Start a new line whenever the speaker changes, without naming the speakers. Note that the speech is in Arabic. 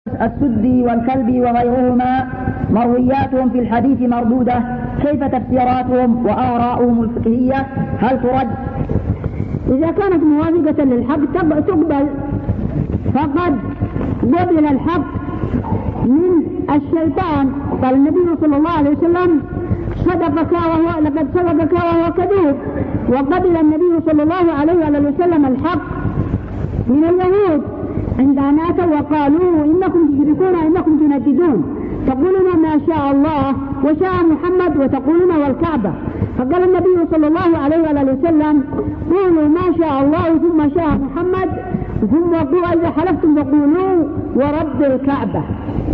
السدي والكلبي وغيرهما مروياتهم في الحديث مردودة، كيف تفسيراتهم وآراؤهم الفقهية؟ هل ترد؟
إذا كانت موافقة للحق تقبل، فقد قبل الحق من الشيطان. قال النبي صلى الله عليه وسلم لقد صدقك وهو كذوب. وقبل النبي صلى الله عليه وسلم الحق من اليهود عندما أتوا وقالوا إنكم تشركون إنكم تنددون، تقولون ما شاء الله وشاء محمد وتقولون والكعبة. فقال النبي صلى الله عليه وسلم قولوا ما شاء الله ثم شاء محمد ثم إذا حلفتم فقولوا ورب الكعبة.